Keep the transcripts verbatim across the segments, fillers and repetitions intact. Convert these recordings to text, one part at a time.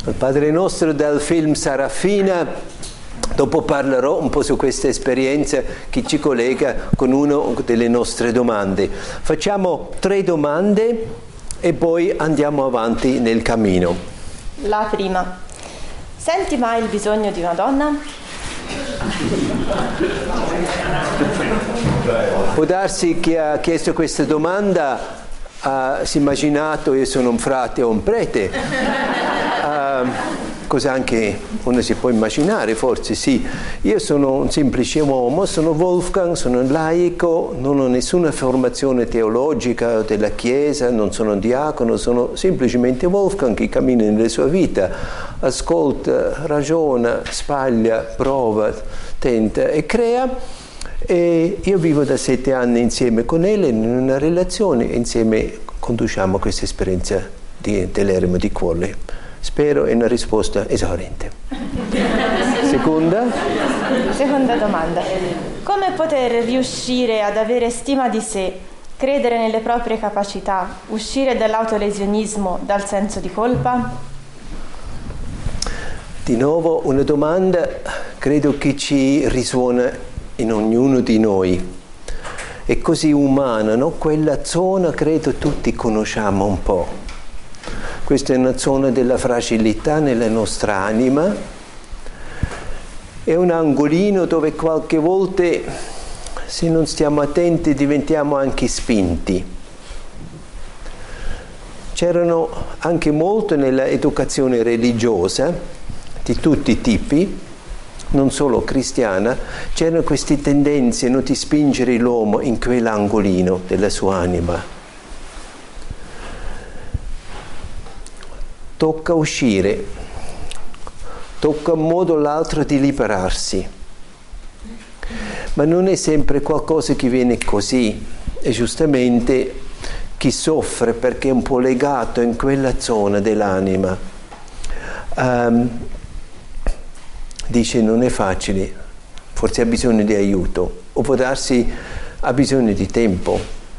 Il Padre nostro dal film Sarafina. Dopo parlerò un po' su questa esperienza che ci collega con una delle nostre domande. Facciamo tre domande e poi andiamo avanti nel cammino. La prima: senti mai il bisogno di una donna? Può darsi che ha chiesto questa domanda ha si è immaginato io sono un frate o un prete, uh, cosa anche uno si può immaginare, forse sì. Io sono un semplice uomo, sono Wolfgang, sono un laico, non ho nessuna formazione teologica della Chiesa, non sono un diacono, sono semplicemente Wolfgang che cammina nella sua vita, ascolta, ragiona, sbaglia, prova, tenta e crea. E io vivo da sette anni insieme con Ellen in una relazione e insieme conduciamo questa esperienza di, dell'eremo di cuore. Spero è una risposta esauriente. Seconda? Seconda domanda: come poter riuscire ad avere stima di sé, credere nelle proprie capacità, uscire dall'autolesionismo, dal senso di colpa? Di nuovo una domanda credo che ci risuona in ognuno di noi. È così umana, no? Quella zona credo tutti conosciamo un po'. Questa è una zona della fragilità nella nostra anima. È un angolino dove qualche volta, se non stiamo attenti, diventiamo anche spinti. C'erano anche molto nella educazione religiosa, di tutti i tipi, non solo cristiana, c'erano queste tendenze non di spingere l'uomo in quell'angolino della sua anima. Tocca uscire, tocca un modo o l'altro di liberarsi, ma non è sempre qualcosa che viene così, e giustamente chi soffre perché è un po' legato in quella zona dell'anima. Um, dice non è facile, forse ha bisogno di aiuto, o può darsi ha bisogno di tempo.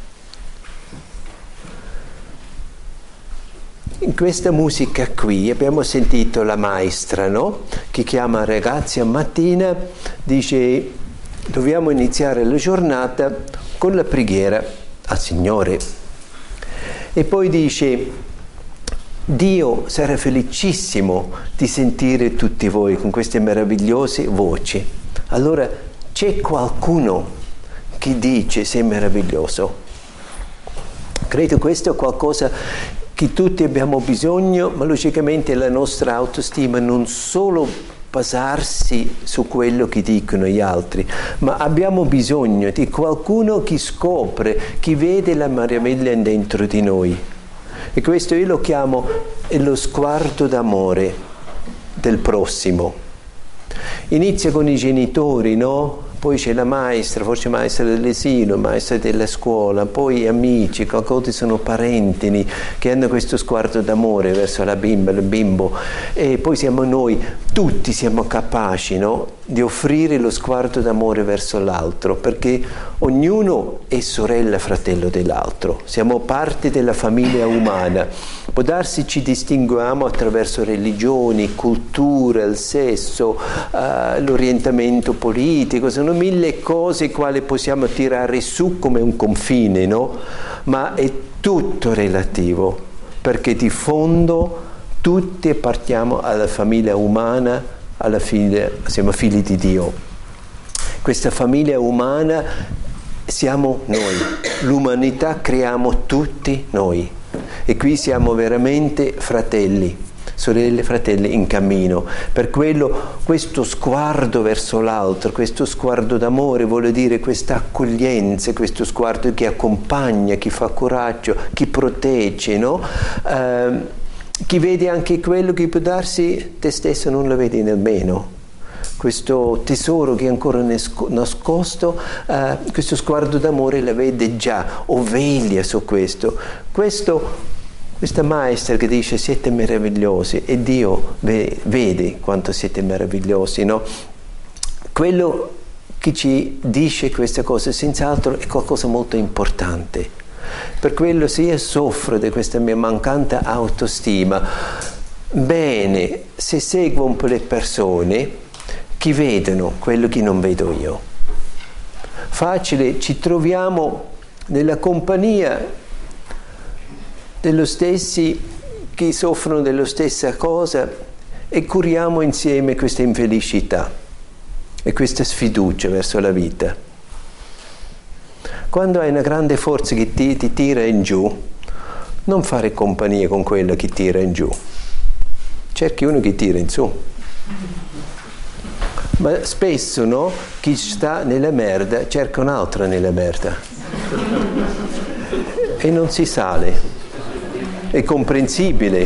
In questa musica qui abbiamo sentito la maestra, no? Che chiama ragazzi a mattina, dice dobbiamo iniziare la giornata con la preghiera al Signore. E poi dice Dio sarà felicissimo di sentire tutti voi con queste meravigliose voci. Allora c'è qualcuno che dice sei meraviglioso. Credo questo è qualcosa che tutti abbiamo bisogno, ma logicamente la nostra autostima non solo basarsi su quello che dicono gli altri, ma abbiamo bisogno di qualcuno che scopre, che vede la meraviglia dentro di noi. E questo io lo chiamo lo sguardo d'amore del prossimo. Inizia con i genitori, no? Poi c'è la maestra, forse maestra dell'asilo, maestra della scuola, poi amici, qualcosa sono parenti che hanno questo sguardo d'amore verso la bimba, il bimbo, e poi siamo noi, tutti siamo capaci, no? Di offrire lo sguardo d'amore verso l'altro, perché ognuno è sorella, fratello dell'altro, siamo parte della famiglia umana. Può darsi ci distinguiamo attraverso religioni, cultura, il sesso, uh, l'orientamento politico, sono mille cose quali possiamo tirare su come un confine, no? Ma è tutto relativo, perché di fondo tutti appartiamo alla famiglia umana, alla figlia, siamo figli di Dio. Questa famiglia umana siamo noi, l'umanità creiamo tutti noi, e qui siamo veramente fratelli, sorelle, fratelli in cammino. Per quello questo sguardo verso l'altro, questo sguardo d'amore vuole dire questa accoglienza, questo sguardo che accompagna, che fa coraggio, che protegge, no? Uh, chi vede anche quello che può darsi te stesso non lo vedi nemmeno, questo tesoro che è ancora nascosto, uh, questo sguardo d'amore la vede già o veglia su questo. questo questa maestra che dice siete meravigliosi, e Dio ve- vede quanto siete meravigliosi, no? Quello che ci dice questa cosa senz'altro è qualcosa molto importante. Per quello se io soffro di questa mia mancante autostima, bene se seguo un po' le persone che vedono quello che non vedo io. Facile, ci troviamo nella compagnia dello stessi che soffrono della stessa cosa e curiamo insieme questa infelicità e questa sfiducia verso la vita. Quando hai una grande forza che ti, ti tira in giù, non fare compagnia con quello che tira in giù. Cerchi uno che tira in su. Ma spesso, no, chi sta nella merda cerca un altro nella merda. E non si sale. È comprensibile.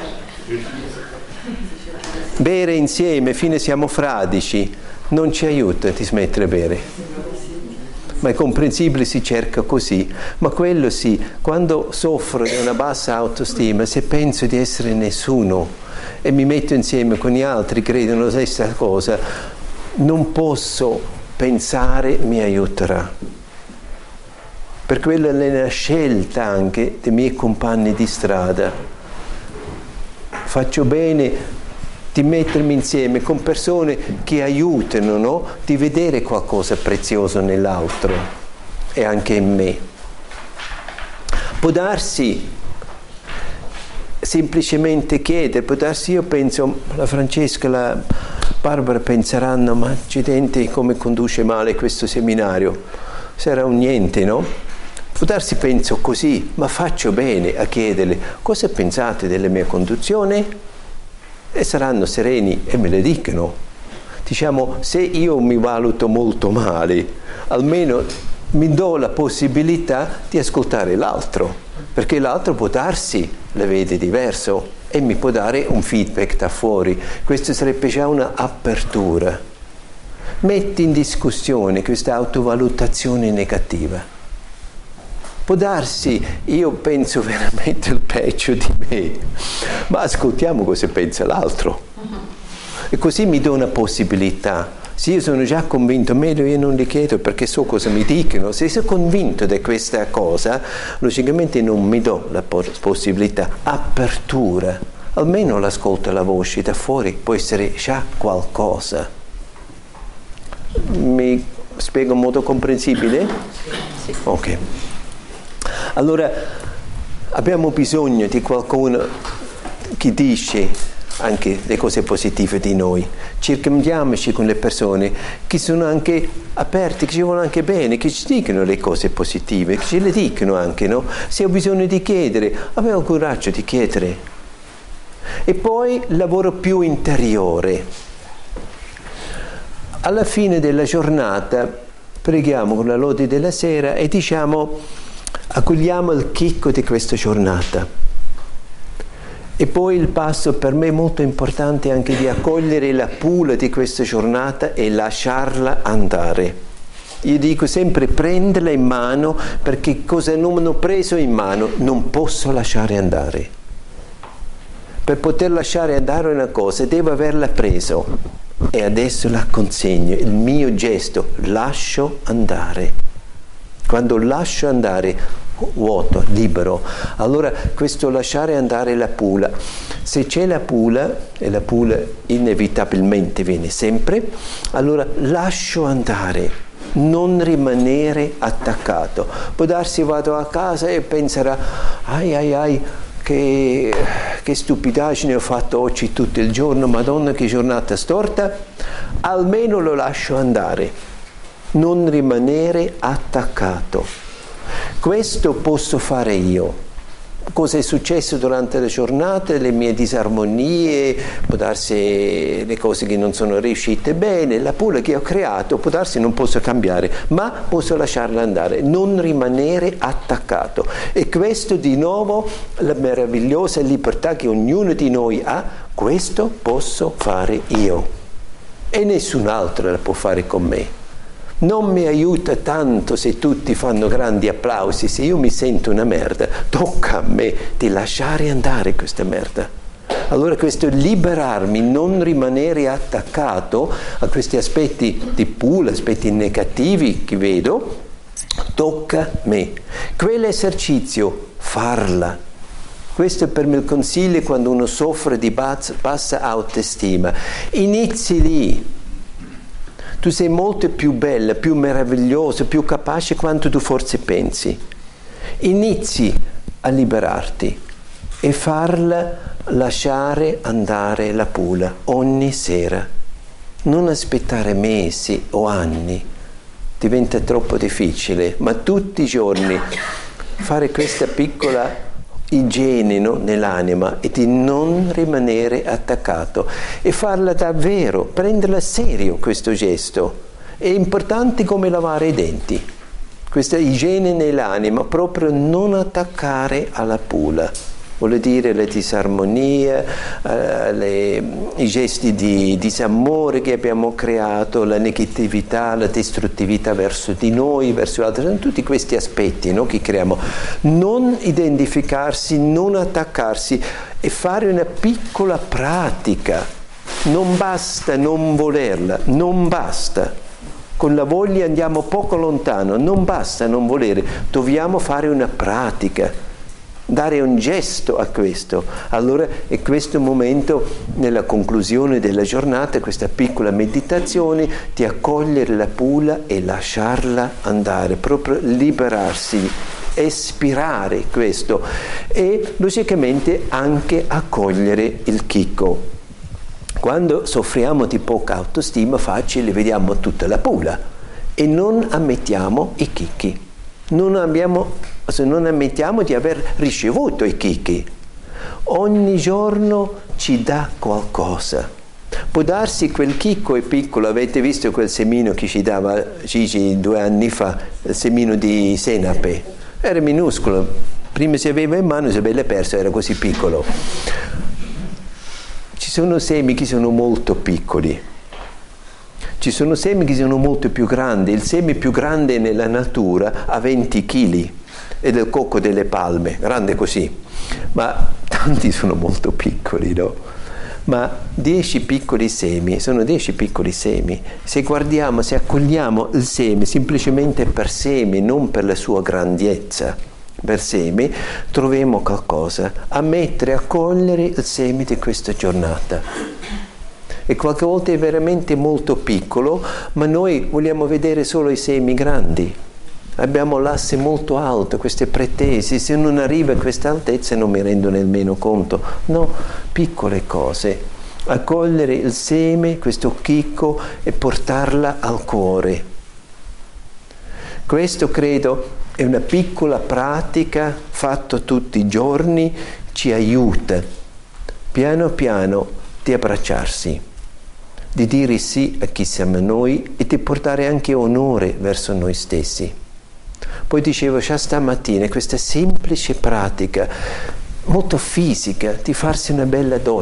Bere insieme fino a siamo fradici non ci aiuta a smettere di bere. Ma è comprensibile, si cerca così. Ma quello sì, quando soffro di una bassa autostima, se penso di essere nessuno e mi metto insieme con gli altri che credono la stessa cosa, non posso pensare mi aiuterà. Per quello è una scelta anche dei miei compagni di strada. Faccio bene di mettermi insieme con persone che aiutano, no? Di vedere qualcosa prezioso nell'altro e anche in me. Può darsi semplicemente chiedere, può darsi, io penso, la Francesca, la Barbara penseranno, ma accidenti, come conduce male questo seminario, sarà un niente, no? Può darsi penso così, ma faccio bene a chiederle cosa pensate della mia conduzione? E saranno sereni e me le dicono. Diciamo, se io mi valuto molto male, almeno mi do la possibilità di ascoltare l'altro, perché l'altro può darsi la vede diverso e mi può dare un feedback da fuori. Questo sarebbe già una apertura. Metti in discussione questa autovalutazione negativa. Può darsi, io penso veramente il peggio di me, ma ascoltiamo cosa pensa l'altro. E così mi do una possibilità. Se io sono già convinto, meglio io non li chiedo perché so cosa mi dicono. Se sono convinto di questa cosa, logicamente non mi do la possibilità. Apertura. Almeno l'ascolto la voce da fuori, può essere già qualcosa. Mi spiego in modo comprensibile? Sì. Ok. Allora, abbiamo bisogno di qualcuno che dice anche le cose positive di noi. Circondiamoci con le persone che sono anche aperte, che ci vogliono anche bene, che ci dicono le cose positive, che ce le dicono anche, no? Se ho bisogno di chiedere, abbiamo il coraggio di chiedere. E poi lavoro più interiore. Alla fine della giornata preghiamo con la lode della sera e diciamo: accogliamo il chicco di questa giornata. E poi il passo per me molto importante è anche di accogliere la pula di questa giornata e lasciarla andare. Io dico sempre prenderla in mano, perché cosa non ho preso in mano non posso lasciare andare. Per poter lasciare andare una cosa devo averla preso e adesso la consegno, il mio gesto, lascio andare. Quando lascio andare, vuoto, libero, allora questo lasciare andare la pula. Se c'è la pula, e la pula inevitabilmente viene sempre, allora lascio andare, non rimanere attaccato. Può darsi vado a casa e penserà, ai ai ai, che, che stupidaggine ho fatto oggi tutto il giorno, Madonna che giornata storta, almeno lo lascio andare. Non rimanere attaccato. Questo posso fare io. Cosa è successo durante la giornata, le mie disarmonie, può darsi le cose che non sono riuscite bene, la pula che ho creato, può darsi non posso cambiare, ma posso lasciarla andare, non rimanere attaccato. E questo di nuovo, la meravigliosa libertà che ognuno di noi ha, questo posso fare io. E nessun altro la può fare con me. Non mi aiuta tanto se tutti fanno grandi applausi, se io mi sento una merda, tocca a me di lasciare andare questa merda. Allora questo liberarmi, non rimanere attaccato a questi aspetti di pula, aspetti negativi che vedo, tocca a me. Quell'esercizio, farla, Questo per me il consiglio quando uno soffre di bassa autostima. Inizi lì. Tu sei molto più bella, più meravigliosa, più capace quanto tu forse pensi. Inizi a liberarti e farla lasciare andare la pula ogni sera. Non aspettare mesi o anni. Diventa troppo difficile, ma tutti i giorni fare questa piccola igiene, no, nell'anima e di non rimanere attaccato e farla davvero, prenderla serio questo gesto. È importante come lavare i denti, questa igiene nell'anima, proprio non attaccare alla pula. Vuol dire le disarmonie, eh, le, i gesti di disamore che abbiamo creato, la negatività, la distruttività verso di noi, verso altri, sono tutti questi aspetti, no, che creiamo. Non identificarsi, non attaccarsi e fare una piccola pratica. Non basta non volerla, non basta. Con la voglia andiamo poco lontano, non basta non volere, dobbiamo fare una pratica. Dare un gesto a questo. Allora è questo momento nella conclusione della giornata, questa piccola meditazione di accogliere la pula e lasciarla andare, proprio liberarsi, espirare questo e logicamente anche accogliere il chicco. Quando soffriamo di poca autostima facile vediamo tutta la pula e non ammettiamo i chicchi. Non abbiamo, se non ammettiamo di aver ricevuto i chicchi. Ogni giorno ci dà qualcosa. Può darsi quel chicco è piccolo, avete visto quel semino che ci dava Gigi due anni fa, il semino di senape? Era minuscolo, prima si aveva in mano, si aveva perso, era così piccolo. Ci sono semi che sono molto piccoli. Ci sono semi che sono molto più grandi, il seme più grande nella natura ha venti chili, è del cocco delle palme, grande così, ma tanti sono molto piccoli, no? Ma dieci piccoli semi, sono dieci piccoli semi, se guardiamo, se accogliamo il seme semplicemente per seme, non per la sua grandezza, per seme, troviamo qualcosa, ammettere, accogliere il seme di questa giornata. E qualche volta è veramente molto piccolo, ma noi vogliamo vedere solo i semi grandi. Abbiamo l'asse molto alto, queste pretese, se non arriva a questa altezza non mi rendo nemmeno conto. No, piccole cose. Accogliere il seme, questo chicco, e portarla al cuore. Questo credo è una piccola pratica fatta tutti i giorni, ci aiuta piano piano di abbracciarsi, di dire sì a chi siamo noi e di portare anche onore verso noi stessi. Poi dicevo già stamattina questa semplice pratica molto fisica di farsi una bella doccia.